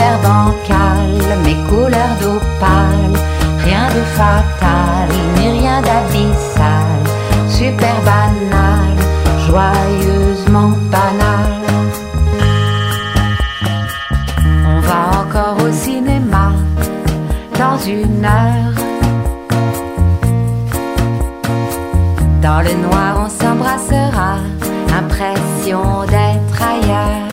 l'air bancal, mes couleurs d'opale, rien de fatal, ni rien d'abyssal, super banal, joyeusement banal. On va encore au cinéma dans 1 heure. Dans le noir on s'embrassera, impression d'être ailleurs.